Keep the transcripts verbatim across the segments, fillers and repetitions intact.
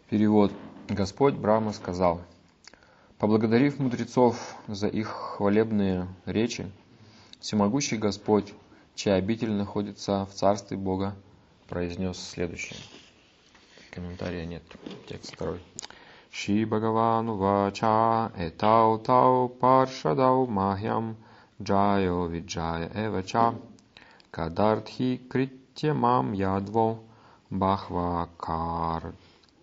Перевод. Господь Брахма сказал: поблагодарив мудрецов за их хвалебные речи, всемогущий Господь, чья обитель находится в царстве Бога, произнес следующее. Комментария нет. Текст второй. Шри Бхагавану Вача Этау Тау Паршадау Махьям Джайо Виджая Эвача Кадартхи Критьямам Ядво Бахвакар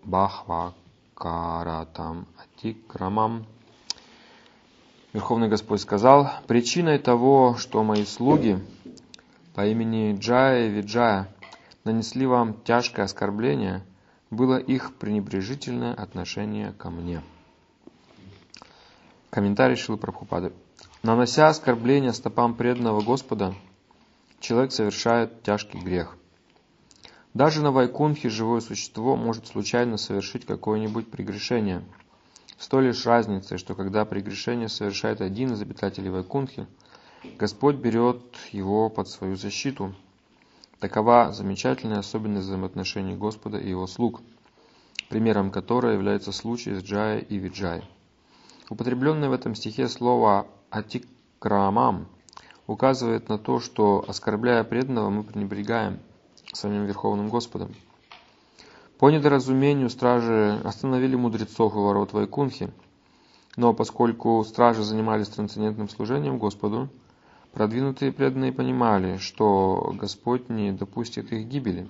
Бахвакаратам Атикрамам. Верховный Господь сказал: причиной того, что мои слуги по имени Джая и Виджая нанесли вам тяжкое оскорбление, было их пренебрежительное отношение ко мне. Комментарий Шрилы Прабхупады. Нанося оскорбление стопам преданного Господа, человек совершает тяжкий грех. Даже на Вайкунхе живое существо может случайно совершить какое-нибудь прегрешение. С той лишь разницей, что когда прегрешение совершает один из обитателей Вайкунхи, Господь берет его под свою защиту. Такова замечательная особенность взаимоотношений Господа и его слуг, примером которой является случай с Джая и Виджай. Употребленное в этом стихе слово «атикрамам» указывает на то, что, оскорбляя преданного, мы пренебрегаем самим Верховным Господом. По недоразумению стражи остановили мудрецов у ворот Вайкунхи, но поскольку стражи занимались трансцендентным служением Господу, продвинутые преданные понимали, что Господь не допустит их гибели.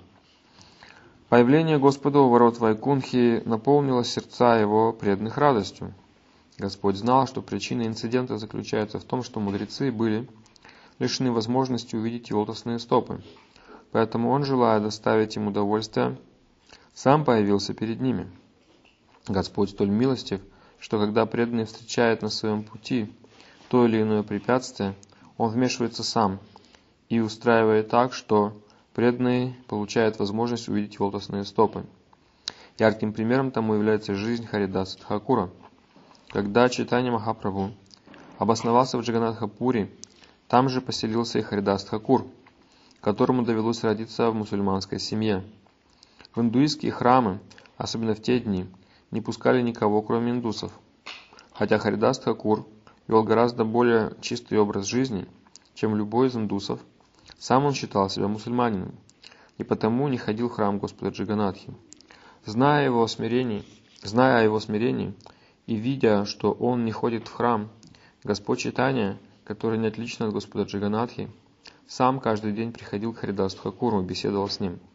Появление Господа у ворот Вайкунхи наполнило сердца его преданных радостью. Господь знал, что причина инцидента заключается в том, что мудрецы были лишены возможности увидеть его лотосные стопы. Поэтому он, желая доставить им удовольствие, сам появился перед ними. Господь столь милостив, что когда преданный встречает на своем пути то или иное препятствие, он вмешивается сам и устраивает так, что преданный получает возможность увидеть его лотосные стопы. Ярким примером тому является жизнь Харидаса Тхакура. Когда Чайтанья Махапрабху обосновался в Джаганнатхапуре, там же поселился и Харидас Тхакур, которому довелось родиться в мусульманской семье. В индуистские храмы, особенно в те дни, не пускали никого, кроме индусов. Хотя Харидас Тхакур вел гораздо более чистый образ жизни, чем любой из индусов, сам он считал себя мусульманином, и потому не ходил в храм Господа Джаганнатхи. Зная, его смирении, зная о его смирении и видя, что он не ходит в храм, Господь Чайтанья, который не отличен от Господа Джаганнатхи, сам каждый день приходил к Харидасу Тхакуру и беседовал с ним.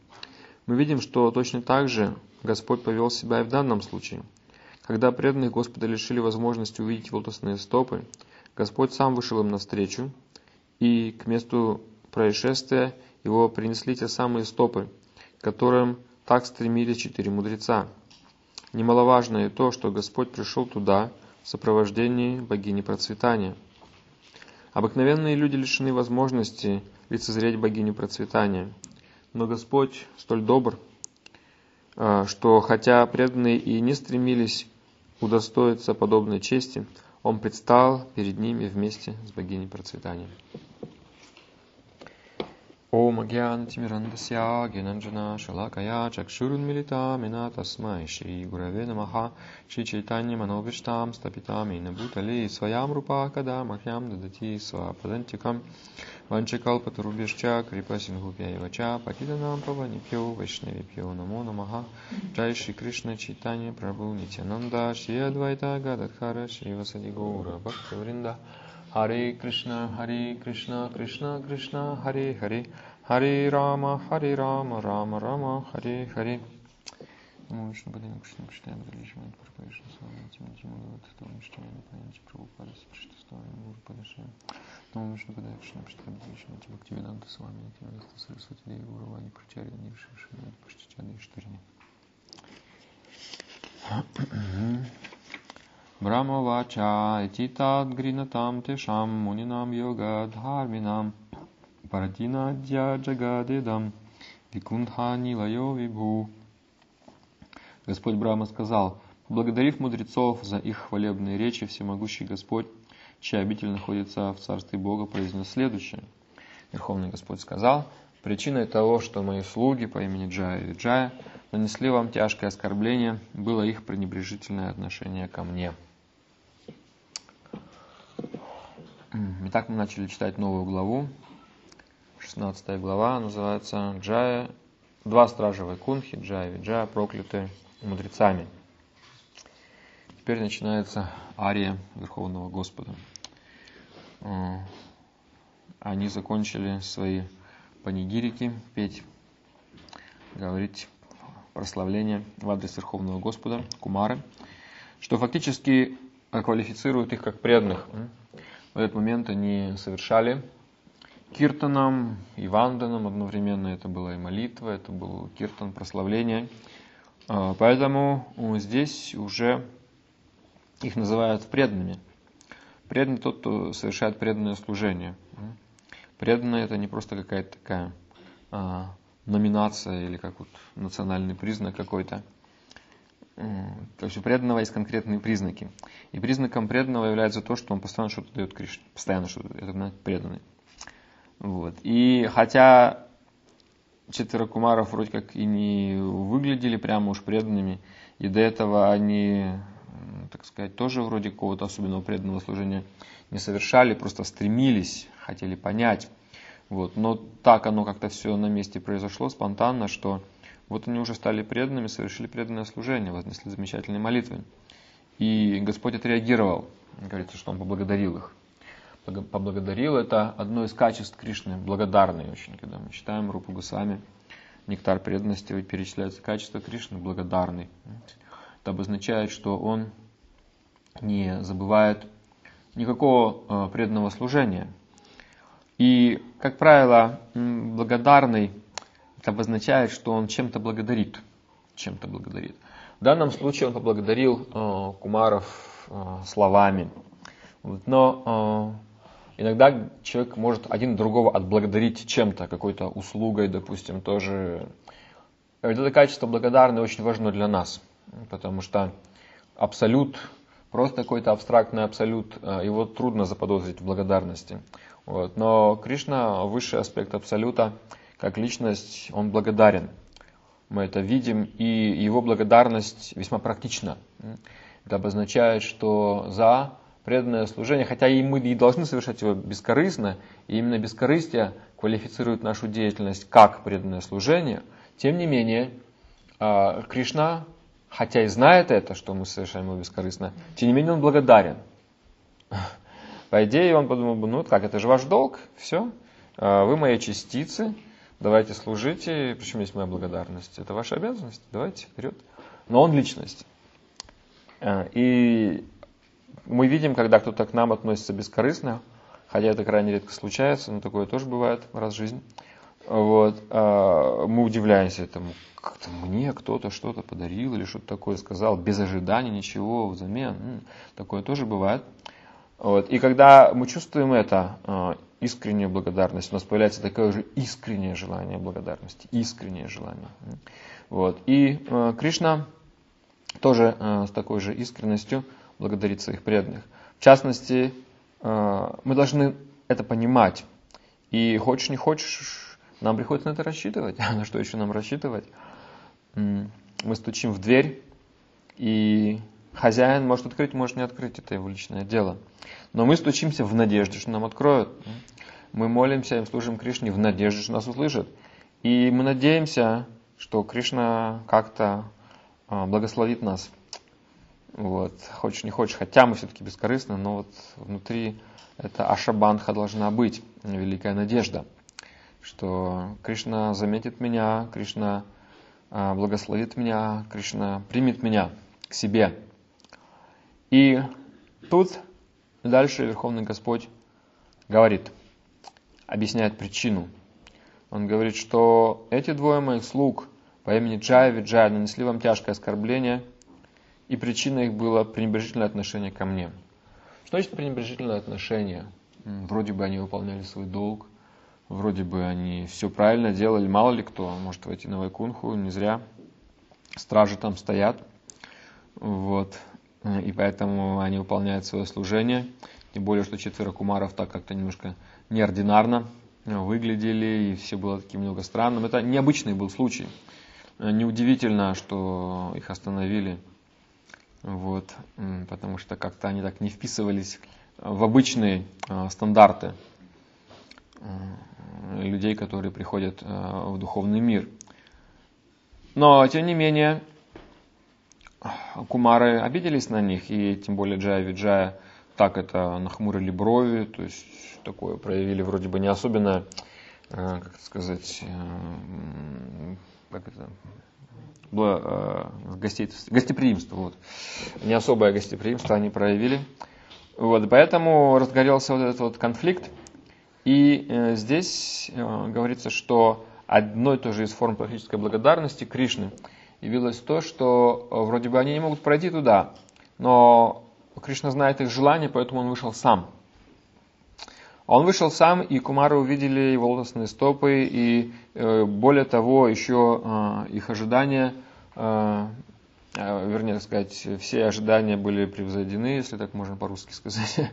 Мы видим, что точно так же Господь повел себя и в данном случае. Когда преданные Господа лишили возможности увидеть его лотосные стопы, Господь сам вышел им навстречу, и к месту происшествия его принесли те самые стопы, к которым так стремились четыре мудреца. Немаловажно и то, что Господь пришел туда в сопровождении богини процветания. Обыкновенные люди лишены возможности лицезреть богиню процветания, но Господь столь добр, что хотя преданные и не стремились удостоиться подобной чести, Он предстал перед ними вместе с богиней процветания. Ом агьянатимирандасья генанджана шалакая чакшурунмилита мина тасмай шри гураве намаха шри чайтанья мановиштам стапитам и набутали своям рупа када махьям дадати свападантикам ванчакалпатарубешча крипа сингупьяевача пакиданам паванипьо вайшнавипьо намо намаха джай шри Кришна Чайтанья Прабху Нитянанда шри Адвайта Гададхара шри Васади Гаура Бхактавринда. Харе Кришна, Харе Кришна, Кришна Кришна, Харе Харе, Харе Рама, Харе Рама, Рама Рама, Харе Харе. Нamo Вишну Падане Кришна Кришна Адваришвами Парпавишна Свами Тима Тима Гаватхатам Иштамани Панчи Прабхупада Сприштастовани Гуру Падашая. Нamo Вишну Падане Кришна Кришна Адваришвами Тима Бхактивиданта Свами Тима Веста Сарасвати Деви Гуру Вани Прачарья Ниршишина Паштичады Иштурини. Брахма вача этитад гринатам тешам мунинам йога дхарминам паратинадья джагадедам викундха нилайо вибху. Господь Брахма сказал: поблагодарив мудрецов за их хвалебные речи, всемогущий Господь, чья обитель находится в Царстве Бога, произнес следующее. Верховный Господь сказал: Причиной того, что мои слуги по имени Джая и Виджая нанесли вам тяжкое оскорбление, было их пренебрежительное отношение ко мне. Итак, мы начали читать новую главу. шестнадцатая глава называется «Джая». Два стража Вайкунхи, Джая и Виджая, прокляты мудрецами. Теперь начинается ария Верховного Господа. Они закончили свои панигирики, петь, говорить прославление в адрес Верховного Господа, Кумары, что фактически квалифицирует их как преданных. В этот момент они совершали киртаном и ванданом одновременно. Это была и молитва, это был киртан, прославление. Поэтому здесь уже их называют преданными. Преданный тот, кто совершает преданное служение. Преданный — это не просто какая-то такая а, номинация или как вот национальный признак какой-то. То есть у преданного есть конкретные признаки. И признаком преданного является то, что он постоянно что-то дает Кришне. Постоянно что-то дает. Это преданный. Вот. И хотя четверо кумаров вроде как и не выглядели прямо уж преданными, и до этого они, так сказать, тоже вроде какого-то особенного преданного служения не совершали, просто стремились, хотели понять. Вот. Но так оно как-то все на месте произошло, спонтанно, что вот они уже стали преданными, совершили преданное служение, вознесли замечательные молитвы. И Господь отреагировал, говорится, что Он поблагодарил их. Поблагодарил — это одно из качеств Кришны, благодарный очень. Когда мы читаем Рупу Госвами, нектар преданности, перечисляется качество Кришны, благодарный. Это обозначает, что Он не забывает никакого преданного служения. И, как правило, благодарный — это обозначает, что он чем-то благодарит. Чем-то благодарит. В данном случае он поблагодарил э, кумаров э, словами. Вот. Но э, иногда человек может один другого отблагодарить чем-то, какой-то услугой, допустим, тоже. И вот это качество благодарное очень важно для нас, потому что абсолют, просто какой-то абстрактный абсолют, э, его трудно заподозрить в благодарности. Вот. Но Кришна, высший аспект абсолюта, как личность, он благодарен. Мы это видим, и его благодарность весьма практична. Это обозначает, что за преданное служение, хотя и мы и должны совершать его бескорыстно, и именно бескорыстие квалифицирует нашу деятельность как преданное служение, тем не менее, Кришна, хотя и знает это, что мы совершаем его бескорыстно, тем не менее он благодарен. По идее, он подумал бы, ну как, это же ваш долг, все, вы мои частицы, давайте служите, причем есть моя благодарность, это ваша обязанность, давайте, вперед. Но он личность. И мы видим, когда кто-то к нам относится бескорыстно, хотя это крайне редко случается, но такое тоже бывает раз в жизни, вот, мы удивляемся этому, как-то мне кто-то что-то подарил или что-то такое сказал, без ожидания ничего взамен, такое тоже бывает. Вот. И когда мы чувствуем это, искреннюю благодарность, у нас появляется такое же искреннее желание благодарности, искреннее желание. Вот. И э, Кришна тоже э, с такой же искренностью благодарит своих преданных. В частности, э, мы должны это понимать. И хочешь не хочешь, нам приходится на это рассчитывать. На что еще нам рассчитывать? Мы стучим в дверь, и хозяин может открыть, может не открыть, это его личное дело. Но мы стучимся в надежде, что нам откроют. Мы молимся и служим Кришне в надежде, что нас услышат. И мы надеемся, что Кришна как-то благословит нас. Вот. Хочешь не хочешь, хотя мы все-таки бескорыстны, но вот внутри эта ашабандха должна быть, великая надежда, что Кришна заметит меня, Кришна благословит меня, Кришна примет меня к себе. И тут дальше Верховный Господь говорит, объясняет причину. Он говорит, что эти двое моих слуг по имени Джая и Виджая нанесли вам тяжкое оскорбление, и причиной их было пренебрежительное отношение ко мне. Что значит пренебрежительное отношение? Вроде бы они выполняли свой долг, вроде бы они все правильно делали, мало ли кто может войти на Вайкунху, не зря стражи там стоят, вот, и поэтому они выполняют свое служение, тем более, что четверо кумаров так как-то немножко неординарно выглядели, и все было таким немного странным. Это необычный был случай. Неудивительно, что их остановили, вот, потому что как-то они так не вписывались в обычные стандарты людей, которые приходят в духовный мир. Но, тем не менее, кумары обиделись на них, и тем более Джая Виджая так это нахмурили брови, то есть такое проявили вроде бы не особенно, как это сказать, как это, было, гостеприимство, вот. Не особое гостеприимство они проявили. Вот, поэтому разгорелся вот этот вот конфликт. И э, здесь э, говорится, что одной тоже из форм практической благодарности Кришны явилось то, что э, вроде бы они не могут пройти туда, но Кришна знает их желание, поэтому он вышел сам. Он вышел сам, и кумары увидели его лотосные стопы, и э, более того, еще э, их ожидания, э, э, вернее, так сказать, все ожидания были превзойдены, если так можно по-русски сказать.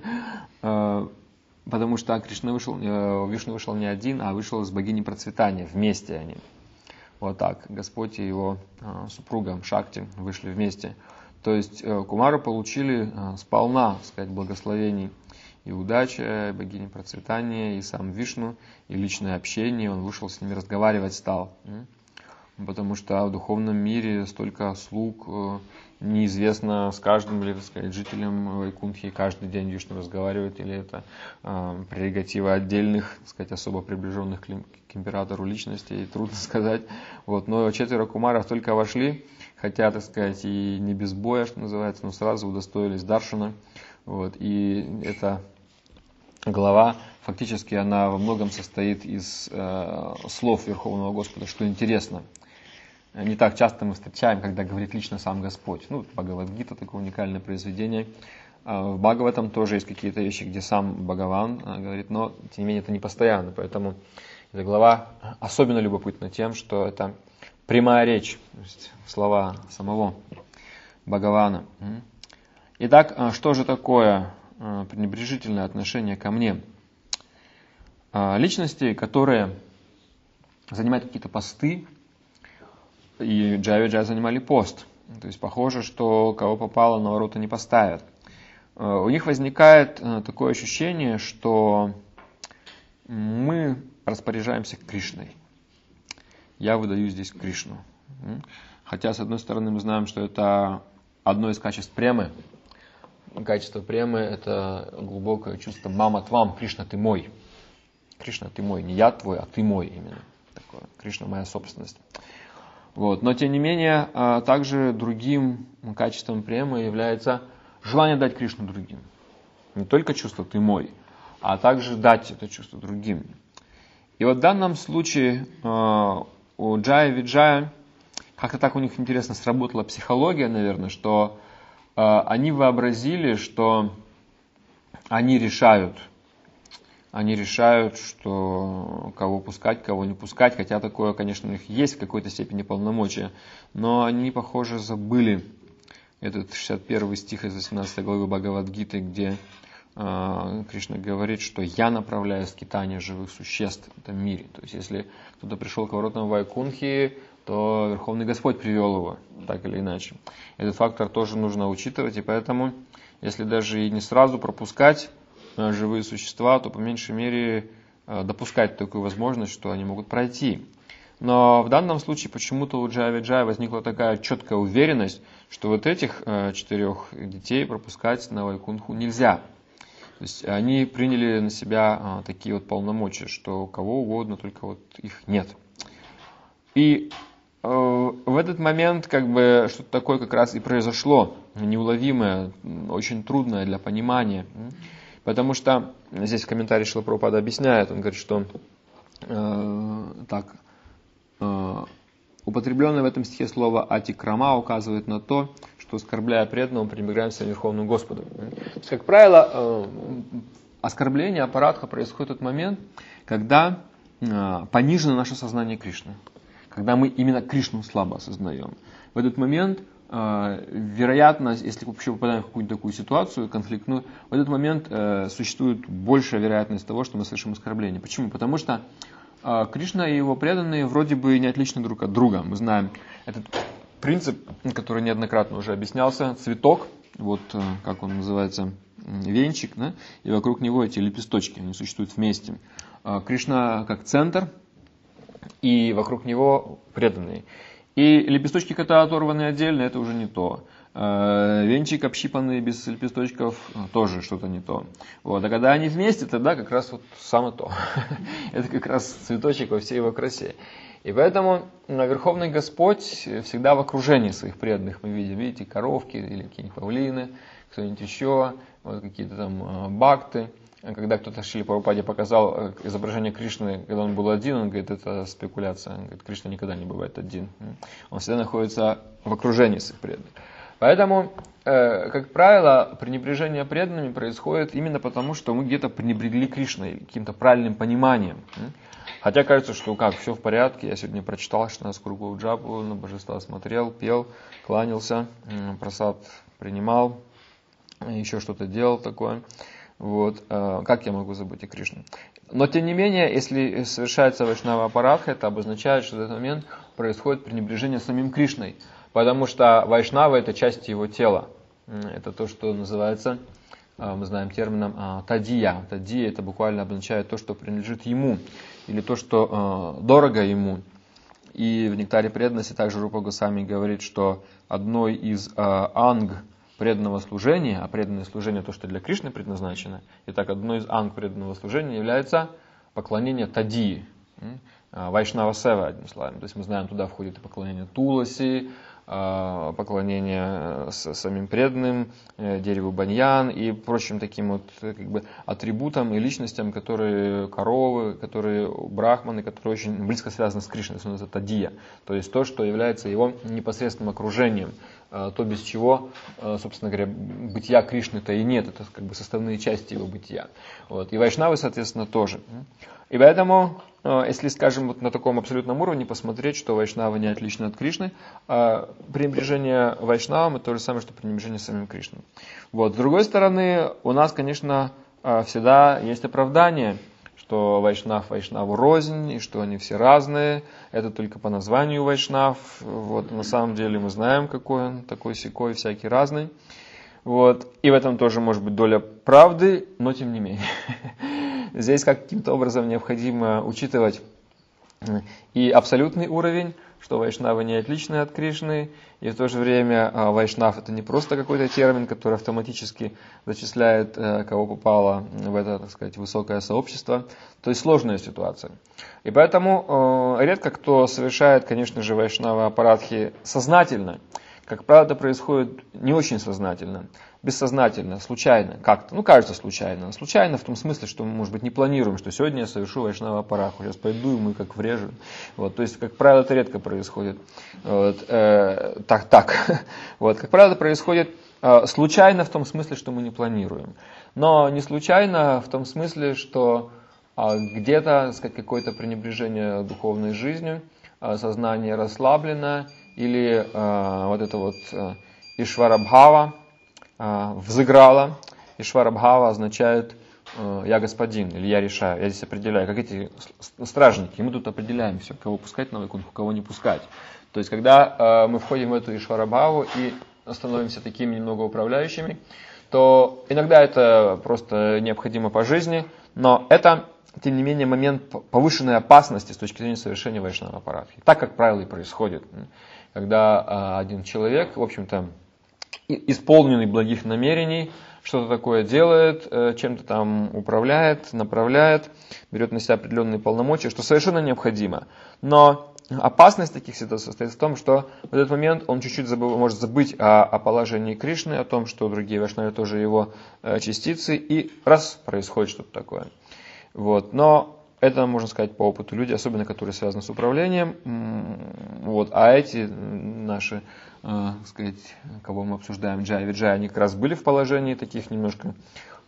Потому что Кришна вышел, Вишну вышел не один, а вышел с богиней процветания, вместе они. Вот так, Господь и его супруга Шакти вышли вместе. То есть кумары получили сполна, так сказать, благословений и удачи, и богини процветания, и сам Вишну, и личное общение, он вышел с ними разговаривать стал. Потому что в духовном мире столько слуг, неизвестно с каждым ли, так сказать, жителем Вайкунтхи каждый день Вишну разговаривает, или это э, прерогатива отдельных, так сказать, особо приближенных к, к императору личностей, трудно сказать. Вот, но четверо кумаров только вошли, хотя, так сказать, и не без боя, что называется, но сразу удостоились даршана. Вот, и эта глава, фактически, она во многом состоит из э, слов Верховного Господа, что интересно. Не так часто мы встречаем, когда говорит лично сам Господь. Ну, Бхагавад-гита, такое уникальное произведение. В Бхагаватам тоже есть какие-то вещи, где сам Бхагаван говорит, но, тем не менее, это не постоянно. Поэтому эта глава особенно любопытна тем, что это прямая речь, то есть слова самого Бхагавана. Итак, что же такое пренебрежительное отношение ко мне? Личности, которые занимают какие-то посты, и Джая Виджая занимали пост. То есть похоже, что кого попало, на ворота не поставят. У них возникает такое ощущение, что мы распоряжаемся Кришной. Я выдаю здесь Кришну. Хотя, с одной стороны, мы знаем, что это одно из качеств премы. Качество премы – это глубокое чувство «мама твам», «Кришна, ты мой». Кришна, ты мой, не я твой, а ты мой именно. Такое. Кришна – моя собственность. Вот. Но, тем не менее, также другим качеством премы является желание дать Кришну другим. Не только чувство «ты мой», а также дать это чувство другим. И вот в данном случае у Джая Виджая, как-то так у них интересно сработала психология, наверное, что они вообразили, что они решают, они решают, что кого пускать, кого не пускать, хотя такое, конечно, у них есть в какой-то степени полномочия, но они, похоже, забыли этот шестьдесят первый стих из восемнадцатой главы Бхагавад-гиты, где э, Кришна говорит, что я направляю скитание живых существ в этом мире. То есть, если кто-то пришел к воротам Вайкунтхи, то Верховный Господь привел его, так или иначе. Этот фактор тоже нужно учитывать, и поэтому, если даже и не сразу пропускать живые существа, то по меньшей мере допускать такую возможность, что они могут пройти. Но в данном случае почему-то у Джая Виджая возникла такая четкая уверенность, что вот этих четырех детей пропускать на Вайкунтху нельзя. То есть они приняли на себя такие вот полномочия, что кого угодно, только вот их нет. И в этот момент как бы что-то такое как раз и произошло, неуловимое, очень трудное для понимания. Потому что здесь в комментарии Шрила Прабхупада объясняет, он говорит, что э, так, э, употребленное в этом стихе слово «атикрама» указывает на то, что, оскорбляя преданного, пренебрегаемся Верховному Господу. То есть, как правило, э, оскорбление апаратха происходит в тот момент, когда э, понижено наше сознание Кришны, когда мы именно Кришну слабо осознаем. В этот момент вероятность, если вообще попадаем в какую-то такую ситуацию конфликтную, в этот момент э, существует большая вероятность того, что мы совершим оскорбление. Почему? Потому что э, Кришна и его преданные вроде бы не отличны друг от друга. Мы знаем этот принцип, который неоднократно уже объяснялся, цветок, вот э, как он называется, венчик, да, и вокруг него эти лепесточки, они существуют вместе. Э, Кришна как центр, и вокруг него преданные. И лепесточки, которые оторваны отдельно, это уже не то. Венчик, общипанный без лепесточков, тоже что-то не то. Вот. А когда они вместе, тогда как раз вот самое то. Это как раз цветочек во всей его красе. И поэтому Верховный Господь всегда в окружении своих преданных. Мы видим, видите, коровки или какие-нибудь павлины, кто-нибудь еще, вот какие-то там бхакты. Когда кто-то Шрила Прабхупаде показал изображение Кришны, когда он был один, он говорит, это спекуляция. Он говорит, Кришна никогда не бывает один. Он всегда находится в окружении своих преданных. Поэтому, как правило, пренебрежение преданными происходит именно потому, что мы где-то пренебрегли Кришной, каким-то правильным пониманием. Хотя кажется, что как, все в порядке, я сегодня прочитал шестнадцать кругов джапу, на божества смотрел, пел, кланялся, прасад принимал, еще что-то делал такое. Вот, как я могу забыть о Кришне? Но тем не менее, если совершается вайшнава апарадха, это обозначает, что в этот момент происходит пренебрежение самим Кришной. Потому что вайшнава это часть его тела. Это то, что называется, мы знаем термином тадия. Тадия это буквально обозначает то, что принадлежит ему. Или то, что дорого ему. И в нектаре преданности также Рупа Госвами говорит, что одной из анг преданного служения, а преданное служение то, что для Кришны предназначено, и так одной из анг преданного служения является поклонение Тадии, Вайшнава Сева, одним словом. То есть мы знаем, туда входит и поклонение Туласи, поклонение самим преданным, дереву баньян и прочим таким вот как бы атрибутам и личностям, которые коровы, которые брахманы, которые очень близко связаны с Кришной, это Тадия, то есть то, что является его непосредственным окружением, то, без чего, собственно говоря, бытия Кришны-то и нет, это как бы составные части его бытия. Вот. И вайшнавы, соответственно, тоже. И поэтому, если, скажем, вот на таком абсолютном уровне посмотреть, что вайшнавы не отличны от Кришны, пренебрежение вайшнавам это то же самое, что пренебрежение самим Кришной. Вот. С другой стороны, у нас, конечно, всегда есть оправдание, что вайшнав вайшнаву рознь, и что они все разные, это только по названию вайшнав, вот, на самом деле мы знаем, какой он, такой сякой, всякий разный, вот, и в этом тоже может быть доля правды, но тем не менее. Здесь каким-то образом необходимо учитывать и абсолютный уровень, что вайшнавы не отличны от Кришны, и в то же время вайшнав это не просто какой-то термин, который автоматически зачисляет, кого попало в это, так сказать, высокое сообщество, то есть сложная ситуация. И поэтому редко кто совершает, конечно же, вайшнава апарадхи сознательно. Как правило, это происходит не очень сознательно, бессознательно, случайно, как-то, ну, кажется случайно. Случайно в том смысле, что мы, может быть, не планируем, что сегодня я совершу вайшнава апарадху, сейчас пойду и мы как врежем. Вот, то есть, как правило, это редко происходит. Вот, э, так, так. Вот, как правило, это происходит э, случайно в том смысле, что мы не планируем. Но не случайно в том смысле, что э, где-то, так сказать, какое-то пренебрежение духовной жизнью, э, сознание расслаблено, или э, вот это вот э, Ишварабхава э, взыграла. Ишварабхава означает э, я господин, или я решаю, я здесь определяю, как эти стражники. И мы тут определяем все, кого пускать на вайкунтху, кого не пускать. То есть, когда э, мы входим в эту Ишварабхаву и становимся такими немного управляющими, то иногда это просто необходимо по жизни, но это, тем не менее, момент повышенной опасности с точки зрения совершения вайшнава апарадхи. Так, как правило, и происходит. Когда один человек, в общем-то, исполненный благих намерений, что-то такое делает, чем-то там управляет, направляет, берет на себя определенные полномочия, что совершенно необходимо. Но опасность таких ситуаций состоит в том, что в этот момент он чуть-чуть забыв, может забыть о, о положении Кришны, о том, что другие вайшнавы тоже его частицы, и раз, происходит что-то такое. Вот. Но это, можно сказать, по опыту люди, особенно которые связаны с управлением. Вот. А эти наши, э, сказать, кого мы обсуждаем, Джай Виджай, они как раз были в положении таких немножко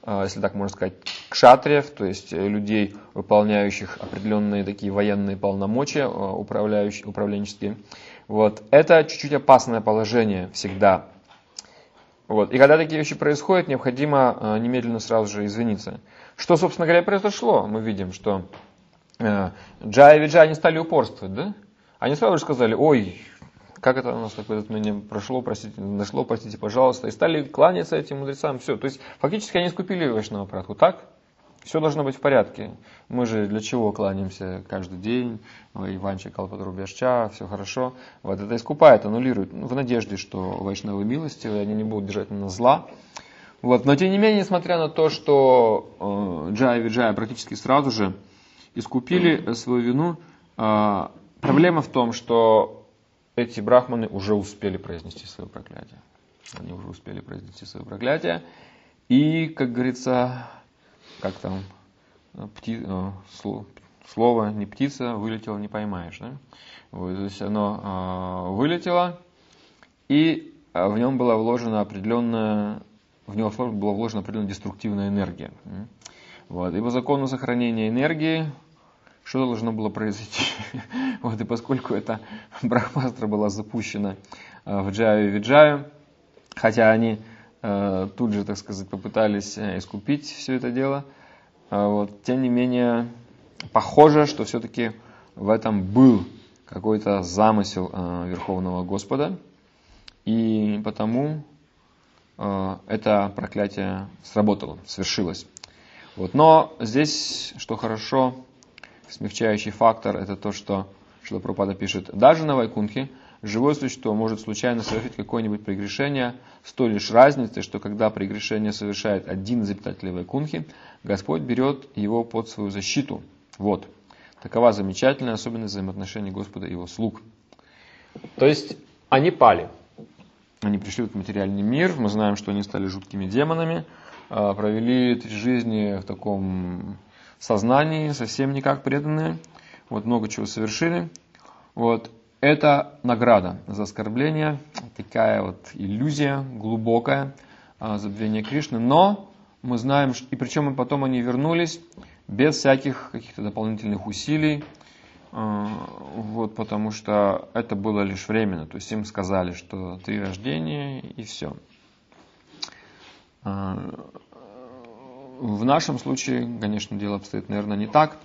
если так можно сказать, кшатриев, то есть людей, выполняющих определенные такие военные полномочия, управляющие, управленческие. Вот. Это чуть-чуть опасное положение всегда. Вот. И когда такие вещи происходят, необходимо немедленно сразу же извиниться. Что, собственно говоря, произошло? Мы видим, что Джая и Виджая не стали упорствовать, да? Они сразу же сказали: ой, как это у нас такое мне прошло, простите, нашло, простите, пожалуйста. И стали кланяться этим мудрецам. Все. То есть, фактически они искупили Вайшнава Прадху, так? Все должно быть в порядке. Мы же для чего кланяемся каждый день? Иванча, Калпатрубяшча, все хорошо. Вот это искупает, аннулирует. Ну, в надежде, что Вайшнавы милостивые, они не будут держать на нас зла. Вот. Но тем не менее, несмотря на то, что э, Джая и Виджая практически сразу же искупили свою вину, э, проблема в том, что эти брахманы уже успели произнести свое проклятие. Они уже успели произнести свое проклятие. И, как говорится, как там, пти, слово не птица, вылетело, не поймаешь. Да? Вот, то есть оно э, вылетело, и в нем была вложена определенная, в него была вложена определенная деструктивная энергия. Вот, и по закону сохранения энергии что должно было произойти? Вот, и поскольку эта брахмастра была запущена в Джаю и Виджаю, хотя они э, тут же, так сказать, попытались искупить все это дело, э, вот, тем не менее, похоже, что все-таки в этом был какой-то замысел э, Верховного Господа, и потому э, это проклятие сработало, свершилось. Вот, но здесь, что хорошо, смягчающий фактор, это то, что Шрила Прабхупада пишет: даже на Вайкунхе живое существо может случайно совершить какое-нибудь прегрешение, с той лишь разницей, что когда прегрешение совершает один из обитателей Вайкунхи, Господь берет его под свою защиту. Вот. Такова замечательная особенность взаимоотношений Господа и его слуг. То есть они пали. Они пришли в материальный мир, мы знаем, что они стали жуткими демонами, провели три жизни в таком сознании, совсем никак преданные, вот, много чего совершили. Вот. Это награда за оскорбление, такая вот иллюзия глубокая, забвение Кришны. Но мы знаем, и причем потом они вернулись без всяких каких-то дополнительных усилий, вот, потому что это было лишь временно. То есть им сказали, что три рождения и все. В нашем случае, конечно, дело обстоит, наверное, не так.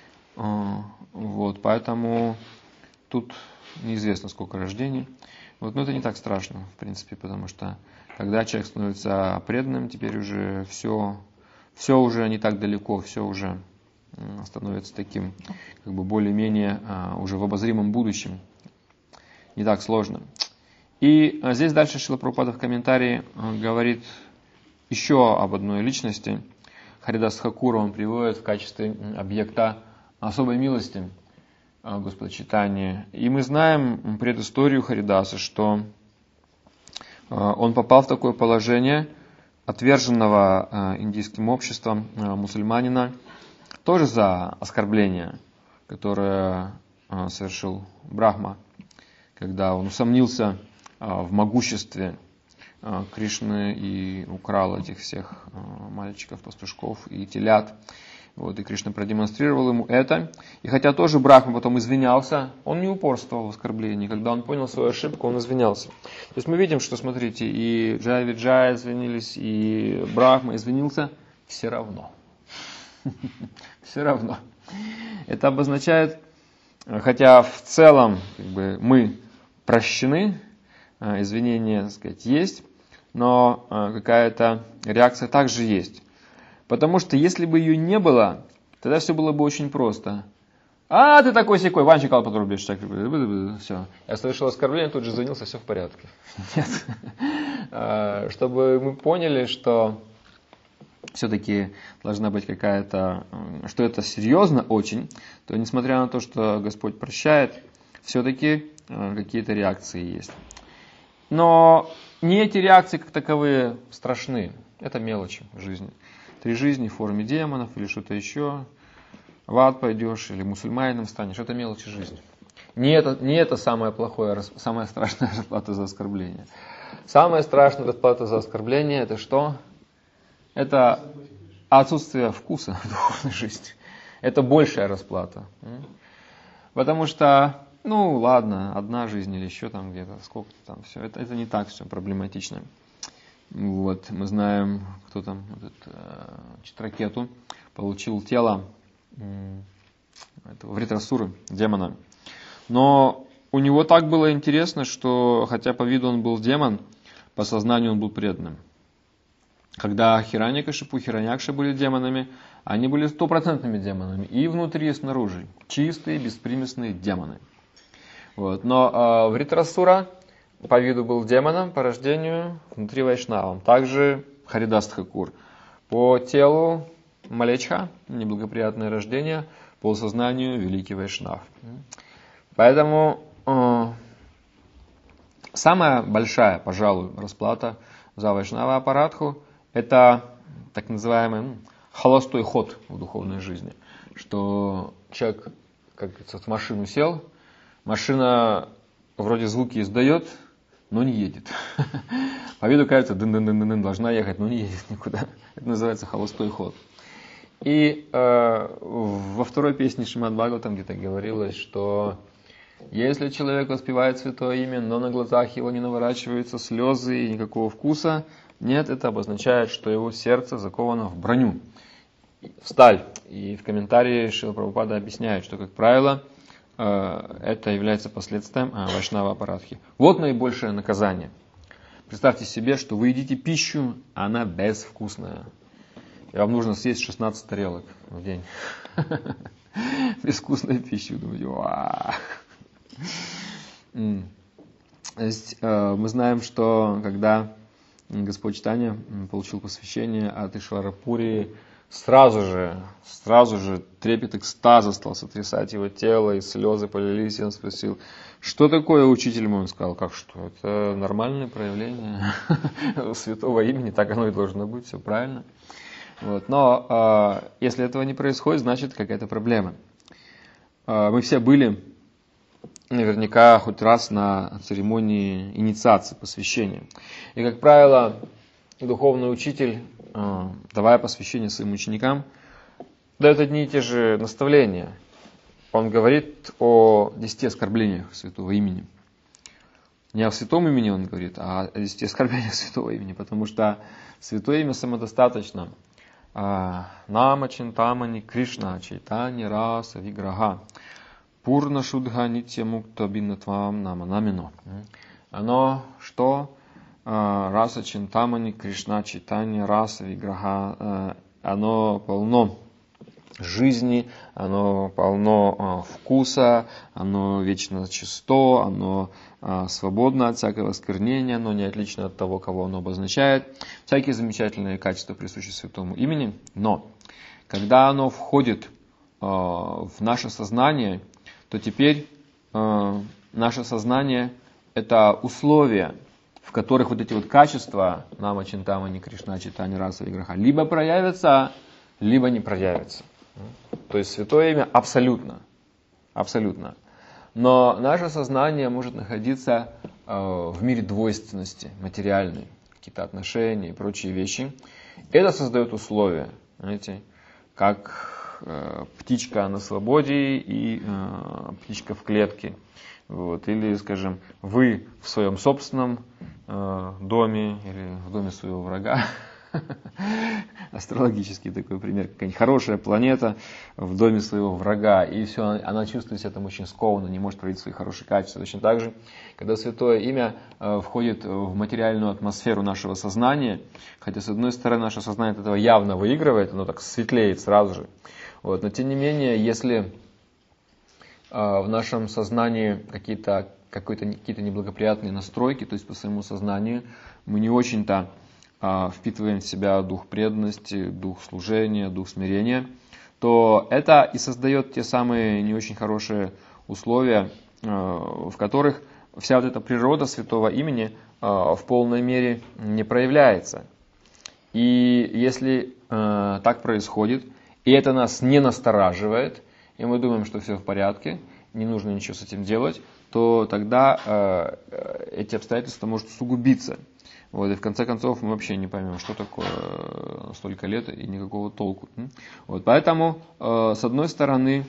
Вот, поэтому тут неизвестно, сколько рождений. Вот, но это не так страшно, в принципе, потому что когда человек становится преданным, теперь уже все, все уже не так далеко, все уже становится таким, как бы более-менее уже в обозримом будущем. Не так сложно. И здесь дальше Шрила Прабхупада в комментарии говорит еще об одной личности. Харидас Тхакура он приводит в качестве объекта особой милости Господа Чайтаньи. И мы знаем предысторию Харидаса, что он попал в такое положение отверженного индийским обществом мусульманина, тоже за оскорбление, которое совершил Брахма, когда он усомнился в могуществе Кришны и украл этих всех мальчиков, пастушков и телят. Вот, и Кришна продемонстрировал ему это. И хотя тоже Брахма потом извинялся, он не упорствовал в оскорблении. Когда он понял свою ошибку, он извинялся. То есть мы видим, что, смотрите, и Джая Виджая извинились, и Брахма извинился все равно. Все равно. Это обозначает, хотя в целом как бы, мы прощены, извинения, так сказать, есть, но какая-то реакция также есть. Потому что если бы ее не было, тогда все было бы очень просто. А, ты такой секой, Ванчик Калпатрубяш, все. Я совершил оскорбление, тут же извинился, все в порядке. Нет. Чтобы мы поняли, что все-таки должна быть какая-то, что это серьезно очень, то несмотря на то, что Господь прощает, все-таки какие-то реакции есть. Но не эти реакции как таковые страшны. Это мелочи в жизни. Три жизни в форме демонов или что-то еще. В ад пойдешь или мусульманином станешь. Это мелочи жизни. Не это, не это самое плохое, самая страшная расплата за оскорбление. Самая страшная расплата за оскорбление это что? это отсутствие вкуса в духовной жизни. Это большая расплата. Потому что, ну ладно, одна жизнь или еще там где-то, сколько-то там, все. Это, это не так все проблематично. Вот, мы знаем, кто там, этот, э, Читракету, получил тело э, этого Вритрасуры, демона. Но у него так было интересно, что, хотя по виду он был демон, по сознанию он был преданным. Когда Хираньякашипу, Хираньякша были демонами, они были стопроцентными демонами, и внутри, и снаружи. Чистые, беспримесные демоны. Вот. Но э, Вритрасура по виду был демоном, по рождению внутри вайшнавом. Также Харидас Тхакур. По телу Малечха, неблагоприятное рождение, по сознанию великий вайшнав. Поэтому э, самая большая, пожалуй, расплата за вайшнава апаратху — это так называемый ну, холостой ход в духовной жизни. Что человек, как говорится, в машину сел, машина вроде звуки издает, но не едет. По виду кажется, дын-дын-дын-дын, должна ехать, но не едет никуда. Это называется холостой ход. И э, во второй песне Шримад Бхагаватам где-то говорилось, что если человек воспевает святое имя, но на глазах его не наворачиваются слезы и никакого вкуса, нет, это обозначает, что его сердце заковано в броню, в сталь. И в комментарии Шрила Прабхупада объясняет, что, как правило, это является последствием вайшнава апаратхи. Вот наибольшее наказание. Представьте себе, что вы едите пищу, а она безвкусная. И вам нужно съесть шестнадцать тарелок в день. Безвкусной пищи. Думаете, вау. То есть, мы знаем, что когда Господь Чайтанья получил посвящение от Ишвара Пури, Сразу же, сразу же трепет экстаза стал сотрясать его тело, и слезы полились, и он спросил, что такое, учитель мой? Он сказал, как что? Это нормальное проявление святого имени, так оно и должно быть, все правильно. Вот. Но э, если этого не происходит, значит какая-то проблема. Э, мы все были наверняка хоть раз на церемонии инициации, посвящения. И, как правило, духовный учитель, давая посвящение своим ученикам, дает одни и те же наставления. Он говорит о десяти оскорблениях святого имени. Не о святом имени он говорит, а о десяти оскорблениях святого имени, потому что святое имя самодостаточно. Нама Чинтамани Кришна Чайтанья Раса Виграха Пурна Шудха Нитья Мукта Биннатвам Нама Намино. Оно что? Раса Чинтамани Кришна Чайтанья Раса Виграха, оно полно жизни, оно полно вкуса, оно вечно чисто, оно свободно от всякого осквернения, оно не отлично от того, кого оно обозначает. Всякие замечательные качества присущи святому имени, но когда оно входит в наше сознание, то теперь наше сознание — это условия, в которых вот эти вот качества Нама Чинтамани Кришна Чайтанья Раса Виграха либо проявятся, либо не проявятся. То есть святое имя абсолютно, абсолютно. Но наше сознание может находиться э, в мире двойственности, материальной, какие-то отношения и прочие вещи. Это создает условия, знаете, как э, птичка на свободе и э, птичка в клетке. Вот. Или, скажем, вы в своем собственном э, доме или в доме своего врага. Астрологический такой пример. Какая-нибудь хорошая планета в доме своего врага. И все, она чувствует себя там очень скованно, не может проявить свои хорошие качества. Точно так же, когда святое имя э, входит в материальную атмосферу нашего сознания, хотя с одной стороны наше сознание от этого явно выигрывает, оно так светлеет сразу же. Вот. Но тем не менее, если в нашем сознании какие-то, какие-то неблагоприятные настройки, то есть по своему сознанию мы не очень-то а, впитываем в себя дух преданности, дух служения, дух смирения, то это и создает те самые не очень хорошие условия, а, в которых вся вот эта природа святого имени а, в полной мере не проявляется. И если а, так происходит, и это нас не настораживает, и мы думаем, что все в порядке, не нужно ничего с этим делать, то тогда э, эти обстоятельства могут усугубиться. Вот, и в конце концов мы вообще не поймем, что такое столько лет и никакого толку. Вот, поэтому, э, с одной стороны,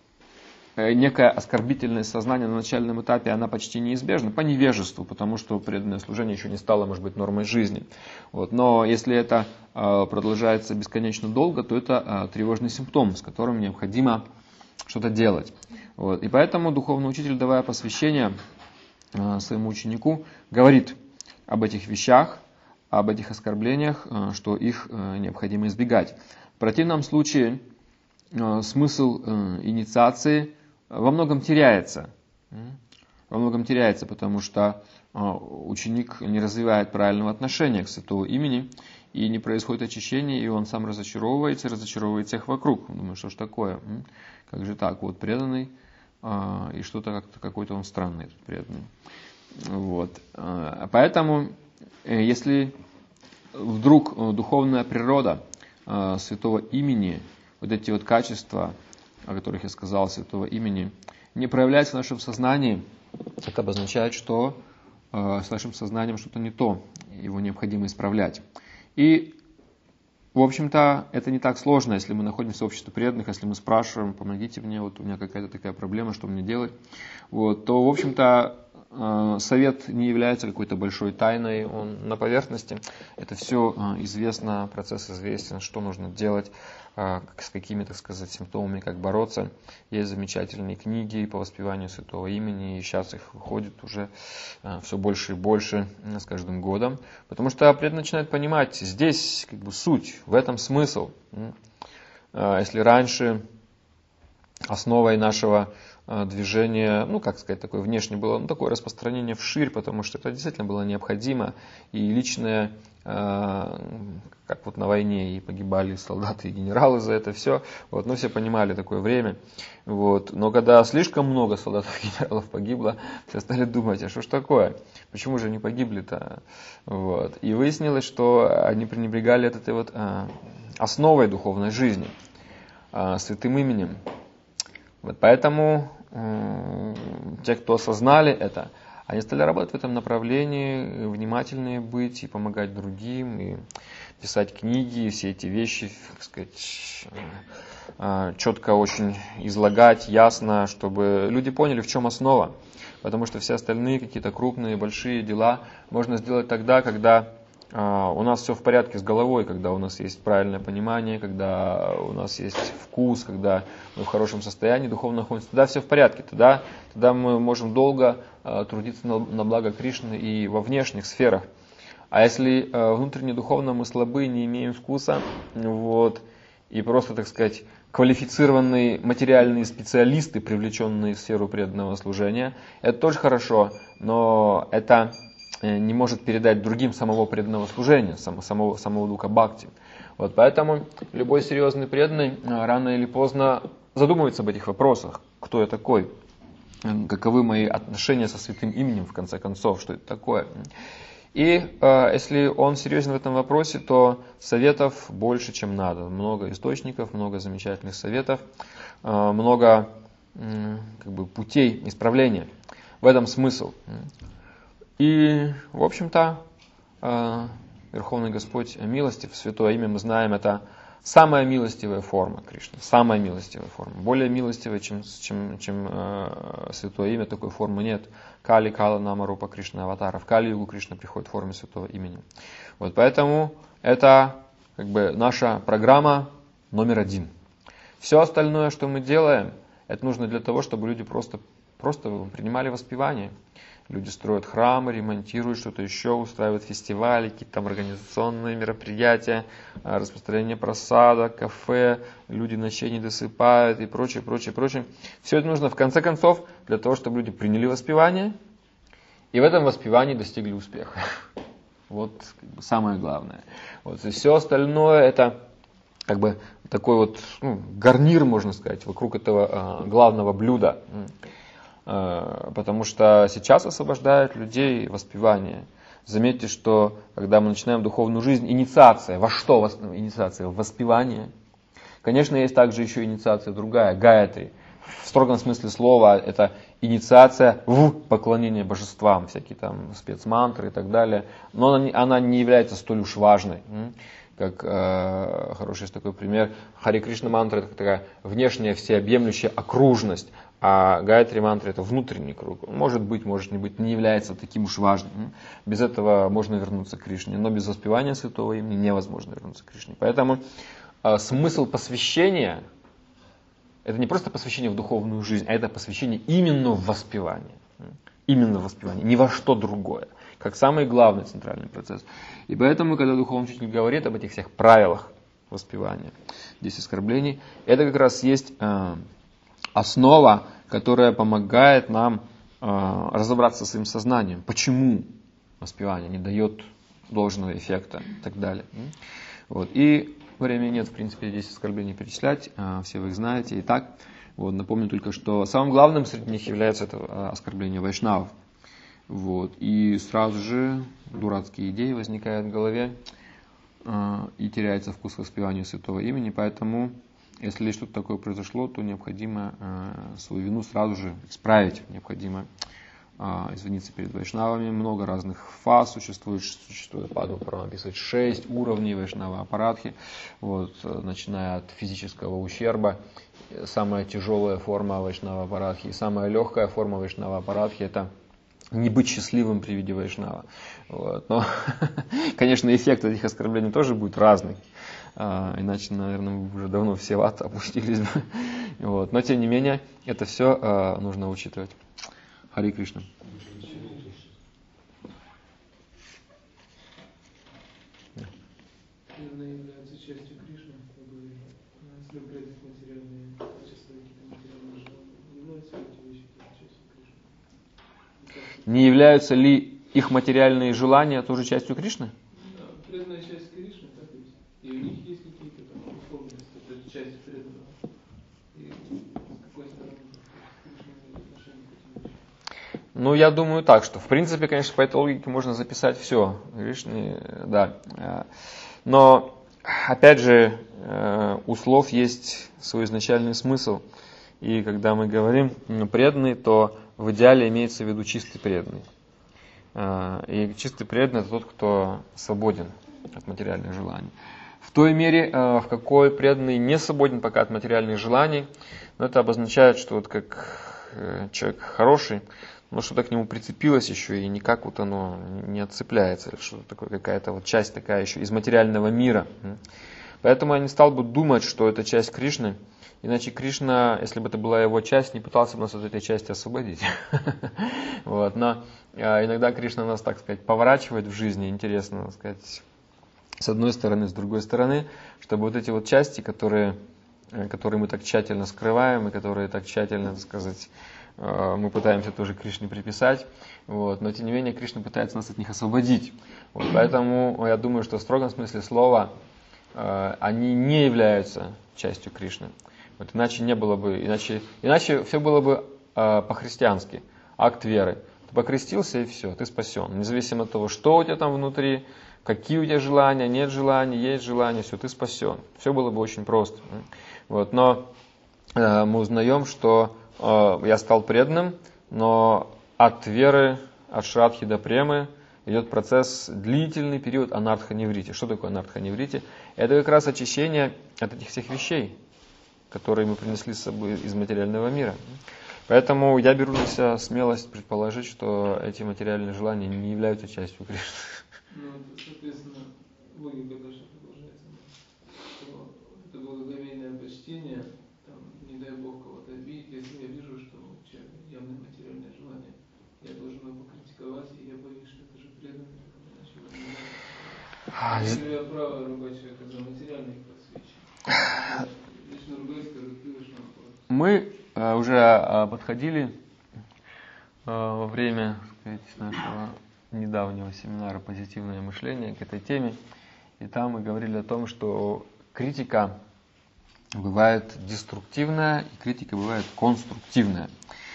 некое оскорбительное сознание на начальном этапе, она почти неизбежна по невежеству, потому что преданное служение еще не стало, может быть, нормой жизни. Вот, но если это э, продолжается бесконечно долго, то это э, тревожный симптом, с которым необходимо что-то делать. Вот, и поэтому духовный учитель, давая посвящение э, своему ученику, говорит об этих вещах, об этих оскорблениях, что их необходимо избегать. В противном случае смысл инициации во многом теряется. Во многом теряется, потому что ученик не развивает правильного отношения к святому имени, и не происходит очищение, и он сам разочаровывается, разочаровывает всех вокруг. Он думает, что ж такое? Как же так? Вот преданный, и что-то как-то какой-то он странный, этот преданный. Вот. Поэтому, если вдруг духовная природа святого имени, вот эти вот качества, о которых я сказал, святого имени, не проявляется в нашем сознании, это обозначает, что с нашим сознанием что-то не то, его необходимо исправлять. И, в общем-то, это не так сложно, если мы находимся в обществе преданных, если мы спрашиваем, помогите мне, вот у меня какая-то такая проблема, что мне делать, вот, то, в общем-то, совет не является какой-то большой тайной, он на поверхности. Это все известно, процесс известен, что нужно делать, с какими, так сказать, симптомами, как бороться. Есть замечательные книги по воспеванию святого имени, и сейчас их выходит уже все больше и больше с каждым годом. Потому что преданный начинает понимать, здесь как бы суть, в этом смысл. Если раньше основой нашего движение, ну, как сказать, такое внешне было, ну, такое распространение вширь, потому что это действительно было необходимо, и личное, э, как вот на войне, и погибали солдаты и генералы за это все, вот, но все понимали такое время, вот, но когда слишком много солдатов и генералов погибло, все стали думать, а что ж такое, почему же они погибли-то, вот, и выяснилось, что они пренебрегали этой вот э, основой духовной жизни, э, святым именем. Вот поэтому э, те, кто осознали это, они стали работать в этом направлении, внимательнее быть и помогать другим, и писать книги, и все эти вещи, так сказать, э, четко очень излагать, ясно, чтобы люди поняли, в чем основа. Потому что все остальные какие-то крупные, большие дела можно сделать тогда, когда у нас все в порядке с головой, когда у нас есть правильное понимание, когда у нас есть вкус, когда мы в хорошем состоянии духовно находимся, тогда все в порядке, тогда, тогда мы можем долго трудиться на, на благо Кришны и во внешних сферах. А если внутренне духовно мы слабы, не имеем вкуса, вот, и просто, так сказать, квалифицированные материальные специалисты, привлеченные в сферу преданного служения, это тоже хорошо, но это не может передать другим самого преданного служения, самого, самого духа бхакти. Вот поэтому любой серьезный преданный рано или поздно задумывается об этих вопросах. Кто я такой? Каковы мои отношения со святым именем, в конце концов? Что это такое? И э, если он серьезен в этом вопросе, то советов больше, чем надо. Много источников, много замечательных советов, э, много э, как бы, путей исправления. В этом смысл. И, в общем-то, Верховный Господь милостив, святое имя, мы знаем, это самая милостивая форма Кришны, самая милостивая форма. Более милостивая, чем, чем, чем э, святое имя, такой формы нет. Кали, Кала, Нама, Рупа, Кришна, Аватара. В Кали-югу Кришна приходит в форме святого имени. Вот поэтому это как бы наша программа номер один. Все остальное, что мы делаем, это нужно для того, чтобы люди просто, просто принимали воспевание. Люди строят храмы, ремонтируют что-то еще, устраивают фестивали, какие-то там организационные мероприятия, распространение просада, кафе, люди ночей не досыпают и прочее, прочее, прочее. Все это нужно в конце концов для того, чтобы люди приняли воспевание и в этом воспевании достигли успеха. Вот как бы, самое главное. Вот, и все остальное это как бы такой вот ну, гарнир, можно сказать, вокруг этого а, главного блюда. Потому что сейчас освобождают людей воспевание. Заметьте, что когда мы начинаем духовную жизнь, инициация, во что инициация? В воспевание. Конечно, есть также еще инициация другая, гаятри. В строгом смысле слова это инициация в поклонение божествам, всякие там спецмантры и так далее, но она не, она не является столь уж важной. Как э, хороший есть такой пример, Хари Кришна мантра — это такая внешняя всеобъемлющая окружность, а Гайатри мантра — это внутренний круг. Может быть, может не быть, не является таким уж важным. Без этого можно вернуться к Кришне, но без воспевания святого имени невозможно вернуться к Кришне. Поэтому э, смысл посвящения — это не просто посвящение в духовную жизнь, а это посвящение именно в воспевание. Именно в воспевание, ни во что другое. Как самый главный центральный процесс. И поэтому, когда духовный учитель говорит об этих всех правилах воспевания, десять оскорблений, это как раз есть э, основа, которая помогает нам э, разобраться со своим сознанием. Почему воспевание не дает должного эффекта и так далее. Вот. И времени нет, в принципе, десять оскорблений перечислять, э, все вы их знаете. Итак, вот, напомню только, что самым главным среди них является это оскорбление вайшнавов. Вот. И сразу же дурацкие идеи возникают в голове, э, и теряется вкус к воспеванию святого имени. Поэтому, если что-то такое произошло, то необходимо э, свою вину сразу же исправить. Необходимо э, извиниться перед вайшнавами. Много разных фаз существует. Существует, Падма Пурана описывает шесть уровней вайшнава апарадхи, вот, начиная от физического ущерба. Самая тяжелая форма вайшнава апарадхи и самая легкая форма вайшнава апарадхи — это не быть счастливым при виде вайшнава. Вот. Но, конечно, эффект этих оскорблений тоже будет разный. А, иначе, наверное, мы уже давно все в ад опустились бы. Вот. Но, тем не менее, это все а, нужно учитывать. Хари Кришна. Она является частью Кришны, как говорили. Если убрать материальные качества, какие-то материальные желания, являются эти вещи частью Кришны. Не являются ли их материальные желания тоже частью Кришны? Да, преданная часть Кришны, так и есть. И у них есть какие-то там условности, это часть преданного. И с какой стороны Кришна имеет отношение к этим вещам? Ну, я думаю так, что в принципе, конечно, по этой логике можно записать все. Кришны, да. Но, опять же, у слов есть свой изначальный смысл. И когда мы говорим преданный, то в идеале имеется в виду чистый преданный. И чистый преданный — это тот, кто свободен от материальных желаний. В той мере, в какой преданный не свободен пока от материальных желаний, но это обозначает, что вот как человек хороший, но что-то к нему прицепилось еще, и никак вот оно не отцепляется, что-то такое, какая-то вот часть такая еще из материального мира. Поэтому я не стал бы думать, что это часть Кришны, иначе Кришна, если бы это была его часть, не пытался бы нас от этой части освободить. Вот. Но иногда Кришна нас, так сказать, поворачивает в жизни, интересно, так сказать, с одной стороны, с другой стороны, чтобы вот эти вот части, которые, которые мы так тщательно скрываем, и которые так тщательно, так сказать, мы пытаемся тоже Кришне приписать, вот, но тем не менее Кришна пытается нас от них освободить. Вот, поэтому я думаю, что в строгом смысле слова э, они не являются частью Кришны. Вот, иначе не было бы, иначе, иначе все было бы э, по-христиански. Акт веры. Ты покрестился и все, ты спасен. Независимо от того, что у тебя там внутри, какие у тебя желания, нет желаний, есть желания, все, ты спасен. Все было бы очень просто. Вот, но э, мы узнаем, что я стал преданным, но от веры, от шрадхи до премы идет процесс, длительный период анартха-неврити. Что такое анартха-неврити? Это как раз очищение от этих всех вещей, которые мы принесли с собой из материального мира. Поэтому я беру на себя смелость предположить, что эти материальные желания не являются частью Кришны. Ну, соответственно, логика даже продолжается. Что это благоговейное почтение, там, не дай Бог кого-то обидеть, если я вижу, что у человека явное материальное желание, я должен его покритиковать, и я боюсь, что это же преданный, иначе его не надо. Если я право ругать человека за материальные просвечения, лично ругать, скажу, ты лишь наоборот. Мы э, уже э, подходили э, во время, так сказать, нашего недавнего семинара «Позитивное мышление» к этой теме, и там мы говорили о том, что критика бывает деструктивная, и критика бывает конструктивная.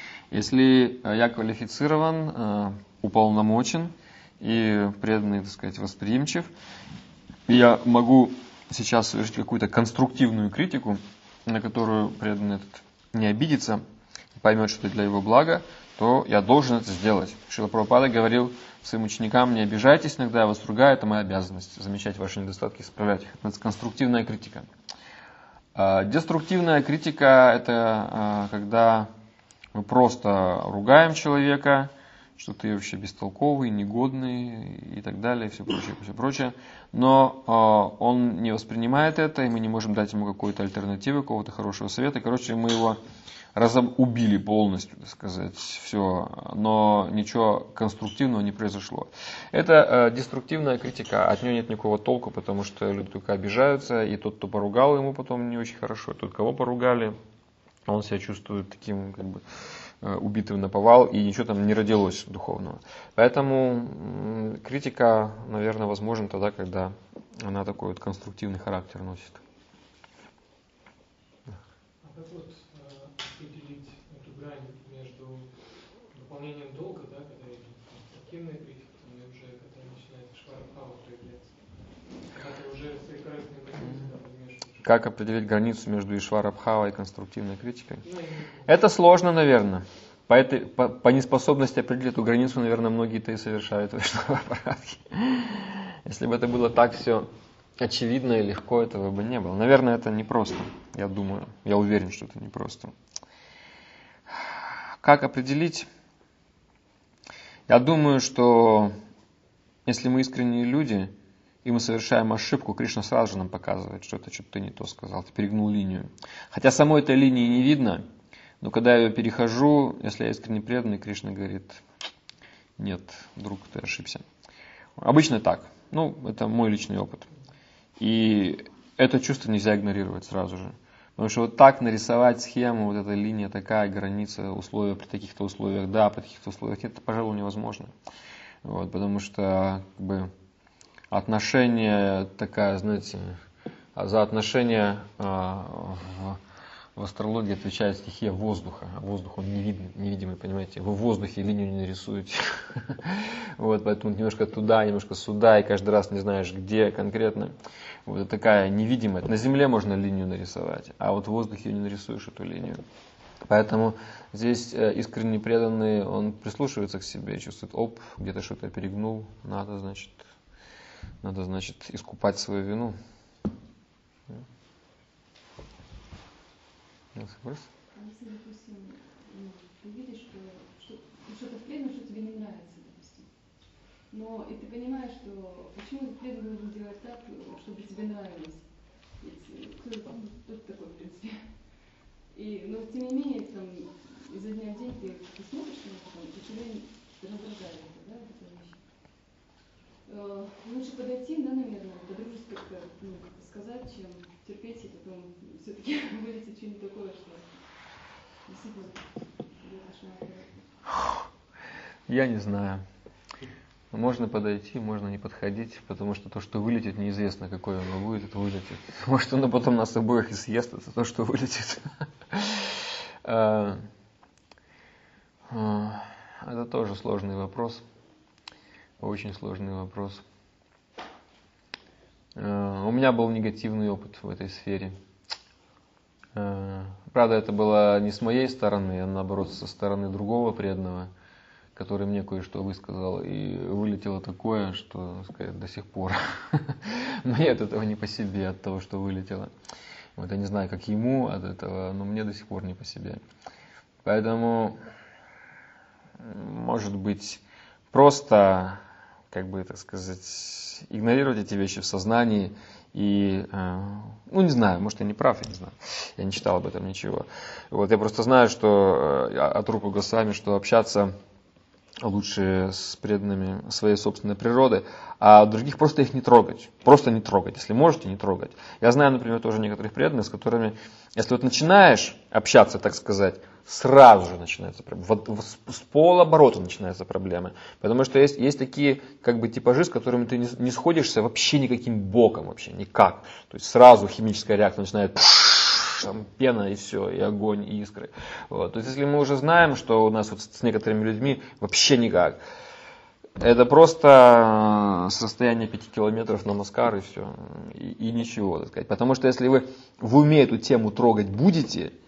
Если я квалифицирован, уполномочен и преданный, так сказать, восприимчив, я могу сейчас совершить какую-то конструктивную критику, на которую преданный этот не обидится, поймет, что это для его блага, то я должен это сделать. Шрила Прабхупада говорил своим ученикам: не обижайтесь иногда, я вас ругаю, это моя обязанность, замечать ваши недостатки, исправлять их. Это конструктивная критика. Деструктивная критика – это когда мы просто ругаем человека, что ты вообще бестолковый, негодный и так далее, и все прочее, все прочее. Но он не воспринимает это, и мы не можем дать ему какой-то альтернативы, какого-то хорошего совета. Короче, мы его разубили полностью, так сказать, все, но ничего конструктивного не произошло. Это э, деструктивная критика, от нее нет никакого толку, потому что люди только обижаются, и тот, кто поругал, ему потом не очень хорошо, и тот, кого поругали, он себя чувствует таким, как бы, э, убитым наповал, и ничего там не родилось духовного. Поэтому э, критика, наверное, возможна тогда, когда она такой вот конструктивный характер носит. Определить эту грань между выполнением долга, да, когда идет конструктивная критика, и уже когда начинает шварабхава проявляться, когда ты уже свои корыстные мотивы сюда подмешиваешь. Как определить границу между ишварабхава и конструктивной критикой? Ну, это сложно, наверное. По, этой, по, по неспособности определить эту границу, наверное, многие-то и совершают вайшнава-апарадхи. Если бы это было так все очевидно и легко, этого бы не было. Наверное, это непросто, я думаю. Я уверен, что это непросто. Как определить? Я думаю, что если мы искренние люди, и мы совершаем ошибку, Кришна сразу же нам показывает, что это что-то ты не то сказал, ты перегнул линию. Хотя самой этой линии не видно, но когда я ее перехожу, если я искренне преданный, Кришна говорит: нет, друг, ты ошибся. Обычно так. Ну, это мой личный опыт. И это чувство нельзя игнорировать сразу же. Потому что вот так нарисовать схему, вот эта линия такая, граница, условия при таких-то условиях да, при таких-то условиях нет, это, пожалуй, невозможно. Вот, потому что как бы, отношение такая, знаете, за отношение в, в астрологии отвечает стихия воздуха. А воздух, он невидимый, невидимый, понимаете. Вы в воздухе линию не нарисуете. Вот, поэтому немножко туда, немножко сюда, и каждый раз не знаешь, где конкретно. Вот это такая невидимая. На земле можно линию нарисовать, а вот в воздухе не нарисуешь эту линию. Поэтому здесь искренне преданный, он прислушивается к себе, чувствует: оп, где-то что-то перегнул, надо, значит, надо, значит, искупать свою вину. А если, допустим, ты видишь, что, что что-то в преданном, что тебе не нравится, допустим, но и ты понимаешь, что почему преданный должен делать так, чтобы тебе нравилось. Ведь кто, кто такой, в принципе. И, но тем не менее, там, изо дня в день ты, ты смотришь на это, и тебе раздражает это, да, эта вещь. Э, лучше подойти, да, наверное, по-дружески как-то, ну, как-то сказать, чем терпеть и потом все-таки вылетит что-нибудь такое, что действительно будет. Я не знаю. Можно подойти, можно не подходить, потому что то, что вылетит, неизвестно, какое оно будет, это вылетит. Может, оно потом нас обоих и съест, это то, что вылетит. Это тоже сложный вопрос. Очень сложный вопрос. У меня был негативный опыт в этой сфере. Правда, это было не с моей стороны, а наоборот со стороны другого преданного, который мне кое-что высказал, и вылетело такое, что, сказать, до сих пор мне от этого не по себе, от того, что вылетело. Вот я не знаю, как ему от этого, но мне до сих пор не по себе. Поэтому, может быть, просто, как бы, так сказать, игнорировать эти вещи в сознании и, ну, не знаю, может, я не прав, я не знаю, я не читал об этом ничего. Вот я просто знаю, что от Рупы Госвами, что общаться лучше с преданными своей собственной природы, а других просто их не трогать. Просто не трогать. Если можете, не трогать. Я знаю, например, тоже некоторых преданных, с которыми, если вот начинаешь общаться, так сказать, сразу же начинаются проблемы. Вот с полоборота начинаются проблемы. Потому что есть, есть такие как бы типажи, с которыми ты не, не сходишься вообще никаким боком, вообще никак. То есть сразу химическая реакция начинает... Там пена и все, и огонь, и искры. Вот. То есть, если мы уже знаем, что у нас вот с некоторыми людьми вообще никак, это просто состояние пяти километров на намаскар и все, и, и ничего, так сказать. Потому что если вы в уме эту тему трогать будете,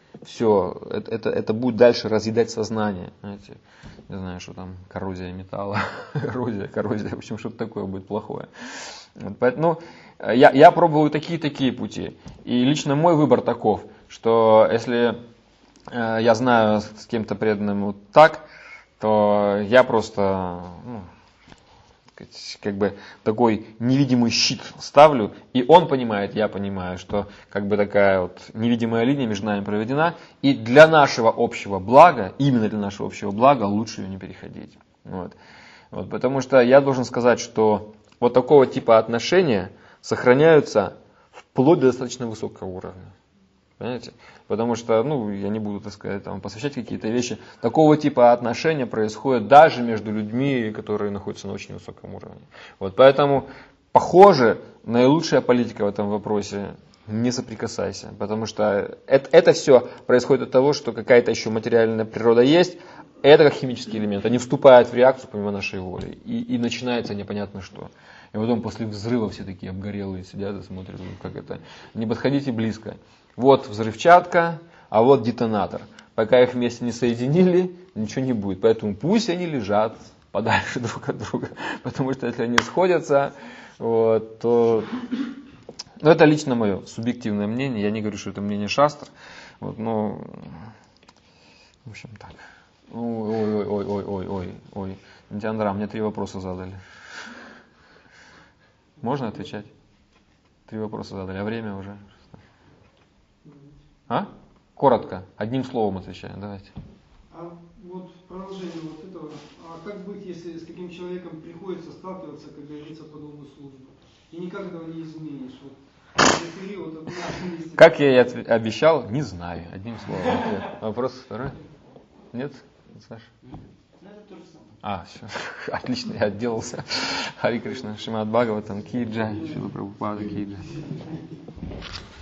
все, это, это, это будет дальше разъедать сознание. Знаете, не знаю, что там, коррозия металла, эрозия, коррозия, в общем, что-то такое будет плохое. Вот, поэтому я, я пробовал такие-такие пути. И лично мой выбор таков, что если э, я знаю с кем-то преданным вот так, то я просто, ну, как бы такой невидимый щит ставлю, и он понимает, я понимаю, что как бы такая вот невидимая линия между нами проведена, и для нашего общего блага, именно для нашего общего блага, лучше ее не переходить. Вот. Вот, потому что я должен сказать, что вот такого типа отношения сохраняются вплоть до достаточно высокого уровня. Понимаете? Потому что, ну, я не буду, так сказать, там, посвящать какие-то вещи. Такого типа отношения происходят даже между людьми, которые находятся на очень высоком уровне. Вот, поэтому, похоже, наилучшая политика в этом вопросе — не соприкасайся. Потому что это, это все происходит от того, что какая-то еще материальная природа есть. Это как химический элемент. Они вступают в реакцию помимо нашей воли. И, и начинается непонятно что. И потом после взрыва все такие обгорелые сидят и смотрят, как это. Не подходите близко. Вот взрывчатка, а вот детонатор. Пока их вместе не соединили, ничего не будет. Поэтому пусть они лежат подальше друг от друга. Потому что если они сходятся, вот, то... Ну, это лично мое субъективное мнение. Я не говорю, что это мнение шастр. Вот, но... В общем, так. Ой, ой, ой, ой, ой, ой, ой. Нитяндра, мне три вопроса задали. Можно отвечать? Три вопроса задали, а время уже... А? Коротко, одним словом отвечаем, давайте. А вот в продолжение вот этого, а как быть, если с таким человеком приходится сталкиваться, как говорится, по долгу службы? И никак этого не изменишь. Вот, период, вот, месяц... Как я и отв... обещал, не знаю, одним словом. Ответ. Вопрос второй? Нет? Саша? Это то же самое. А, все, отлично, я отделался. Хари Кришна, Шримад Бхагаватам, Ки Джай, Шрила Прабхупада, Ки Джай.